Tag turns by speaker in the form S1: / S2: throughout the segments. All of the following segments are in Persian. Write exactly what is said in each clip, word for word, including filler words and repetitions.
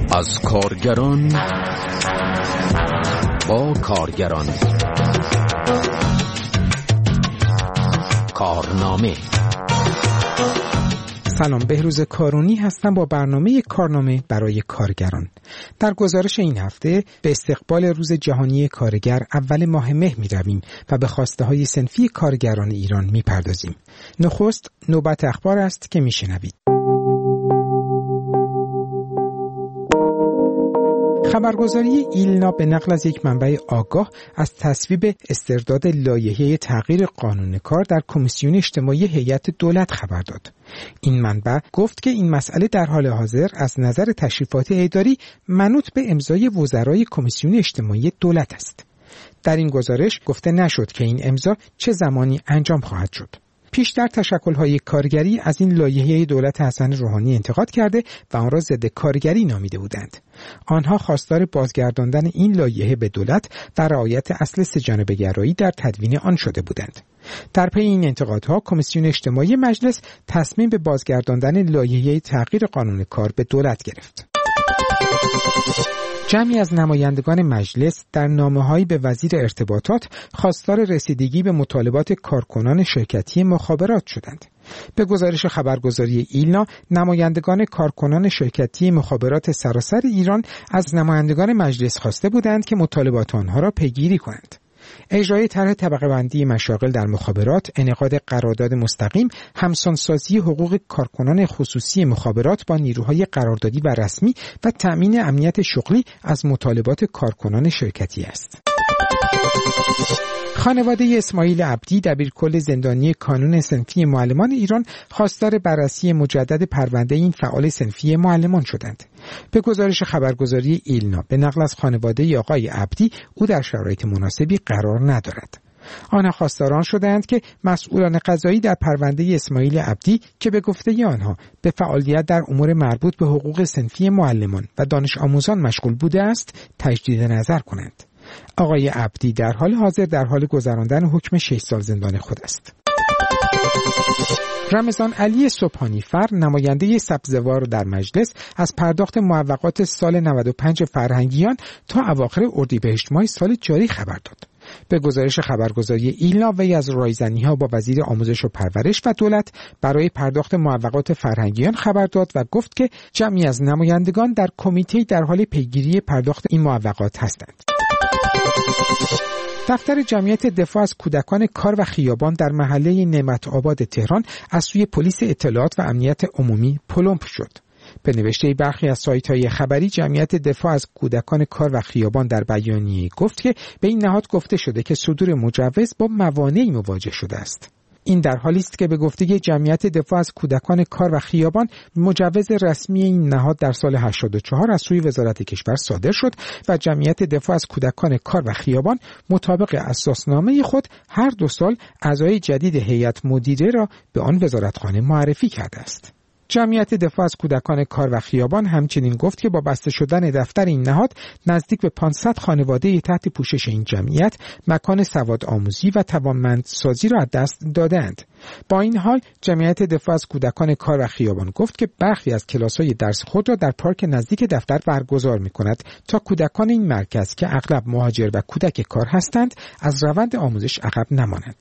S1: از کارگران با کارگران. کارنامه.
S2: سلام، بهروز کارونی هستم با برنامه کارنامه برای کارگران. در گزارش این هفته به استقبال روز جهانی کارگر اول ماه مه می رویم و به خواسته های صنفی کارگران ایران می پردازیم. نخست نوبت اخبار است که می شنوید. خبرگزاری ایلنا به نقل از یک منبع آگاه از تصویب استرداد لایحه تغییر قانون کار در کمیسیون اجتماعی هیئت دولت خبر داد. این منبع گفت که این مسئله در حال حاضر از نظر تشریفات اداری منوط به امضای وزرای کمیسیون اجتماعی دولت است. در این گزارش گفته نشد که این امضا چه زمانی انجام خواهد شد. پیشتر تشکل‌های کارگری از این لایحه دولت حسن روحانی انتقاد کرده و آن را ضد کارگری نامیده بودند. آنها خواستار بازگرداندن این لایحه به دولت و رعایت اصل سه‌جانبه‌گرایی در تدوین آن شده بودند. در پی این انتقادها کمیسیون اجتماعی مجلس تصمیم به بازگرداندن لایحه تغییر قانون کار به دولت گرفت. جمعی از نمایندگان مجلس در نامه‌هایی به وزیر ارتباطات خواستار رسیدگی به مطالبات کارکنان شرکتی مخابرات شدند. به گزارش خبرگزاری ایلنا، نمایندگان کارکنان شرکتی مخابرات سراسر ایران از نمایندگان مجلس خواسته بودند که مطالبات آنها را پیگیری کنند. اجرای طرح طبقه بندی مشاغل در مخابرات، انعقاد قرارداد مستقیم، همسانسازی حقوق کارکنان خصوصی مخابرات با نیروهای قراردادی و رسمی و تأمین امنیت شغلی از مطالبات کارکنان شرکتی است. خانواده اسماعیل عبدی دبیرکل زندانی کانون صنفی معلمان ایران خواستار بررسی مجدد پرونده این فعال صنفی معلمان شدند. به گزارش خبرگزاری ایلنا به نقل از خانواده آقای عبدی، او در شرایط مناسبی قرار ندارد. آنها خواستاران شدند که مسئولان قضایی در پرونده اسماعیل عبدی که به گفته آنها به فعالیت در امور مربوط به حقوق صنفی معلمان و دانش آموزان مشغول بوده است، تجدید نظر کنند. آقای عبدی در حال حاضر در حال گذراندن حکم شش سال زندان خود است. رمضان علی صبحانی فر، نماینده سبزوار در مجلس، از پرداخت معوقات سال نود و پنج فرهنگیان تا اواخر اردیبهشت ماه سال جاری خبر داد. به گزارش خبرگزاری ایلنا، وی از رایزنی‌ها با وزیر آموزش و پرورش و دولت برای پرداخت معوقات فرهنگیان خبر داد و گفت که جمعی از نمایندگان در کمیته در حال پیگیری پرداخت این معوقات هستند. دفتر جمعیت دفاع از کودکان کار و خیابان در محله نعمت آباد تهران از سوی پلیس اطلاعات و امنیت عمومی پلمپ شد. به نوشته برخی از سایت‌های خبری، جمعیت دفاع از کودکان کار و خیابان در بیانیه‌ای گفت که به این نهاد گفته شده که صدور مجوز با موانعی مواجه شده است. این در حالی است که به گفته جمعیت دفاع از کودکان کار و خیابان، مجوز رسمی این نهاد در سال هشتاد و چهار از سوی وزارت کشور صادر شد و جمعیت دفاع از کودکان کار و خیابان مطابق اساسنامه خود هر دو سال اعضای جدید هیئت مدیره را به آن وزارتخانه معرفی کرده است. جمعیت دفاع از کودکان کار و خیابان همچنین گفت که با بسته شدن دفتر این نهاد، نزدیک به پانصد خانواده تحت پوشش این جمعیت مکان سواد آموزی و توانمندسازی را از دست دادند. با این حال جمعیت دفاع از کودکان کار و خیابان گفت که برخی از کلاس‌های درس خود را در پارک نزدیک دفتر برگزار می‌کند تا کودکان این مرکز که اغلب مهاجر و کودک کار هستند از روند آموزش عقب نمانند.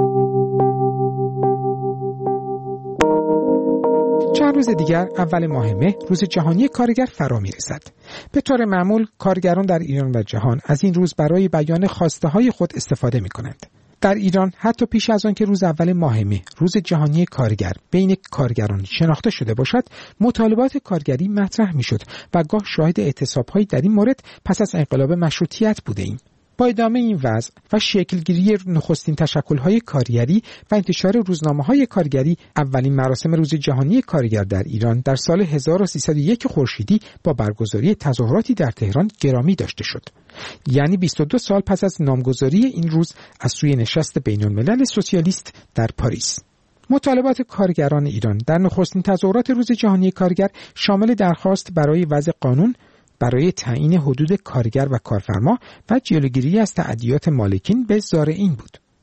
S2: چند روز دیگر اول ماه مه روز جهانی کارگر فرا می‌رسد. به طور معمول کارگران در ایران و جهان از این روز برای بیان خواسته‌های خود استفاده می‌کنند. در ایران حتی پیش از آن که روز اول ماه مه روز جهانی کارگر بین کارگران شناخته شده باشد، مطالبات کارگری مطرح می‌شد و گاه شاهد اعتصاب‌هایی در این مورد پس از انقلاب مشروطیت بوده‌ایم. با ادامه این وضع و شکلگیری نخستین تشکل‌های کارگری و انتشار روزنامه‌های کارگری، اولین مراسم روز جهانی کارگر در ایران در سال هزار و سیصد و یک خورشیدی با برگزاری تظاهراتی در تهران گرامی داشته شد. یعنی بیست و دو سال پس از نامگذاری این روز از سوی نشست بین‌الملل سوسیالیست در پاریس. مطالبات کارگران ایران در نخستین تظاهرات روز جهانی کارگر شامل درخواست برای وضع قانون برای تعیین حدود کارگر و کارفرما و جلوگیری از تعدیات مالکین به زارعین بود.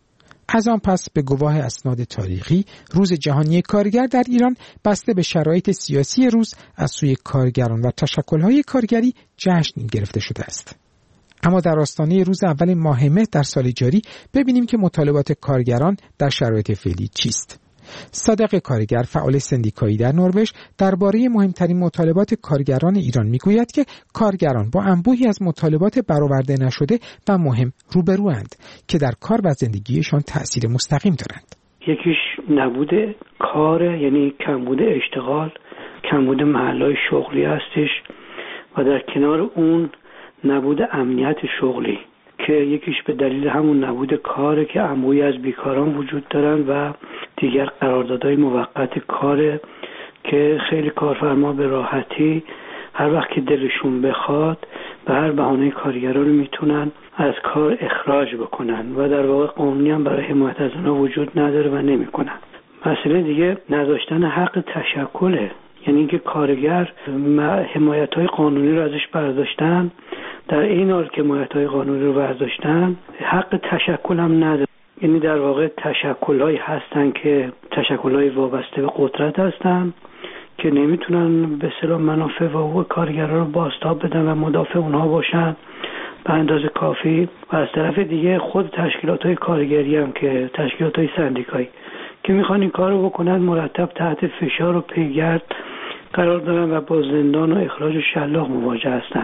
S2: از آن پس به گواه اسناد تاریخی روز جهانی کارگر در ایران بسته به شرایط سیاسی روز از سوی کارگران و تشکل‌های کارگری جشن گرفته شده است. اما در آستانه روز اول ماه مه در سال جاری ببینیم که مطالبات کارگران در شرایط فعلی چیست. صادق کارگر، فعال سندیکایی در نروژ، درباره مهمترین مطالبات کارگران ایران میگوید که کارگران با انبوهی از مطالبات برآورده نشده و مهم روبروند که در کار و زندگیشان تأثیر مستقیم دارند.
S3: یکیش نبود کار، یعنی کمبود اشتغال، کمبود محل‌های شغلی هستش و در کنار اون نبود امنیت شغلی که یکیش به دلیل همون نبود کاره که انبوهی از بیکاران وجود دارن و دیگر قراردادهای موقت کاره که خیلی کارفرما به راحتی هر وقت که دلشون بخواد به هر بهانه کارگران رو میتونن از کار اخراج بکنن و در واقع قانونی هم برای حمایت از اونها وجود نداره و نمیکنن. مسئله دیگه نداشتن حق تشکله، یعنی اینکه کارگر حمایت‌های قانونی رو ازش برداشتن، در این حال که حمایت‌های قانونی رو برداشتن حق تشکل هم نداره. یعنی در واقع تشکل‌هایی هستن که تشکل‌های وابسته به قدرت هستن که نمیتونن به اصطلاح منافع و حقوق کارگران رو بازتاب بدن و مدافع اونها باشن به اندازه کافی، و از طرف دیگه خود تشکیلات‌های کارگری هم که تشکیلات‌های سندیکایی که میخوان این کار رو بکنن مرتب تحت فشار و پیگرد قرار دارن و با زندان و اخراج و شلاق مواجه هستن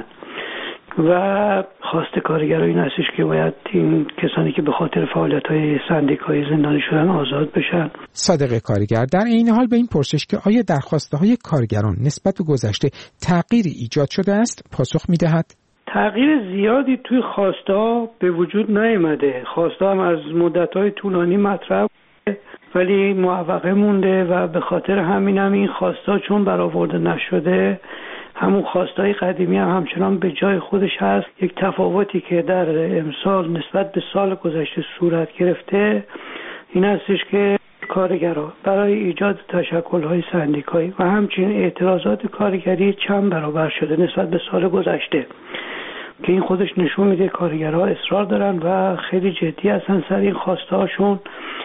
S3: و خواست کارگران این هستش که باید این کسانی که به خاطر فعالیت‌های سندیکایی زندانی شدن آزاد بشن.
S2: صادق کارگر در این حال به این پرسش که آیا درخواست‌های کارگران نسبت به گذشته تغییری ایجاد شده است پاسخ می‌دهد:
S3: تغییر زیادی توی خواست‌ها به وجود نیامده. خواست‌ها هم از مدت‌های طولانی مطرح ولی معوقه مونده و به خاطر همین هم این خواست‌ها چون برآورده نشده همون خواستای قدیمی هم همچنان به جای خودش هست. یک تفاوتی که در امسال نسبت به سال گذشته صورت گرفته این هستش که کارگرها برای ایجاد تشکل‌های سندیکایی و همچنین اعتراضات کارگری چند برابر شده نسبت به سال گذشته که این خودش نشون میده کارگرها اصرار دارن و خیلی جدی هستن سر این خواستهاشون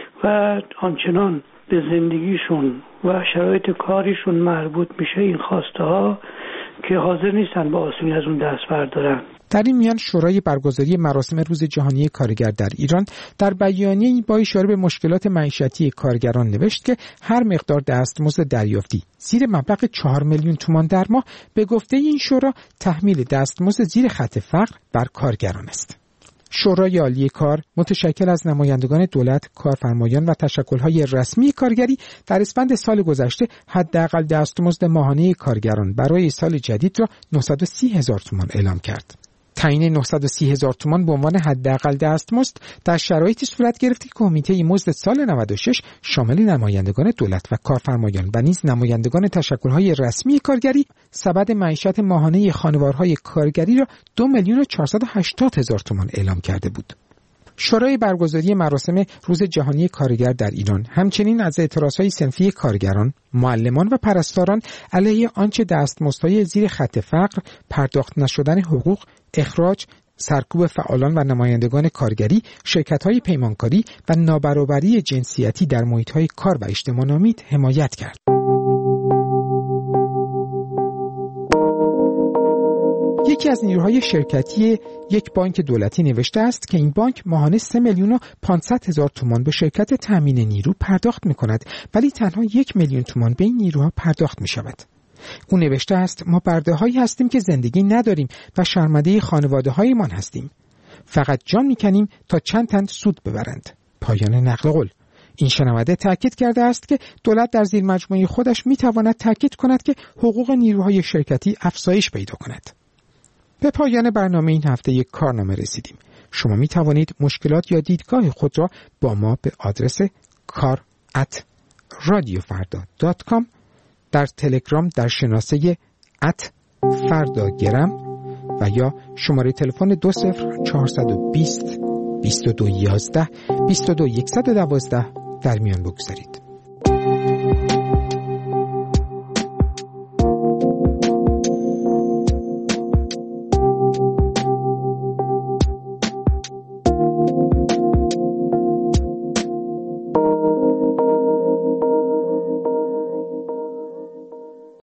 S3: و آنچنان به زندگیشون و شرایط کاریشون مربوط میشه این خواسته ها که حاضر نیستن با آسونی از اون دست بردارن.
S2: در این میان شورای برگزاری مراسم روز جهانی کارگر در ایران در بیانیه‌ای با اشاره به مشکلات معیشتی کارگران نوشت که هر مقدار دستمزد دریافتی زیر مبلغ چهار میلیون تومان در ماه به گفته این شورا تحمیل دستمزد زیر خط فقر بر کارگران است. شورای عالی کار متشکل از نمایندگان دولت، کارفرمایان و تشکل‌های رسمی کارگری در اسفند سال گذشته حداقل دستمزد ماهانه کارگران برای سال جدید را نهصد و سی هزار تومان اعلام کرد. تعیین نهصد و سی هزار تومان به عنوان حداقل دستمزد در شرایطی صورت گرفت که کمیته مزد سال نود و شش شامل نمایندگان دولت و کارفرمایان و نیز نمایندگان تشکل‌های رسمی کارگری سبد معیشت ماهانه خانوارهای کارگری را دو میلیون و چهارصد و هشتاد هزار تومان اعلام کرده بود. شورای برگزاری مراسم روز جهانی کارگر در ایران همچنین از اعتراضهای صنفی کارگران، معلمان و پرستاران علیه آنچه دستمزدهای زیر خط فقر، پرداخت نشدن حقوق، اخراج، سرکوب فعالان و نمایندگان کارگری، شرکت‌های پیمانکاری و نابرابری جنسیتی در محیط‌های کار و اجتماع نامید حمایت کرد. یکی از نیروهای شرکتی یک بانک دولتی نوشته است که این بانک ماهانه سه میلیون و پانصد هزار تومان به شرکت تامین نیرو پرداخت می کند ولی تنها یک میلیون تومان به این نیروها پرداخت می شود. او نوشته است ما برده هایی هستیم که زندگی نداریم و شرمنده خانواده هایمان هستیم. فقط جان می کنیم تا چند تن سود ببرند. پایان نقل قول. این شنونده تاکید کرده است که دولت در زیر مجموعه خودش می تواند تاکید کند که حقوق نیروهای شرکتی افزایش پیدا کند. به پایان برنامه این هفته یک کارنامه رسیدیم. شما می توانید مشکلات یا دیدگاه خود را با ما به آدرس کار ات رادیو فردا دات کام در تلگرام در شناسه ات فرداگرم و یا شماره تلفن دو صفر چهارصد و بیست بیست و دو یازده بیست و دو صد و دوازده در میان بگذارید.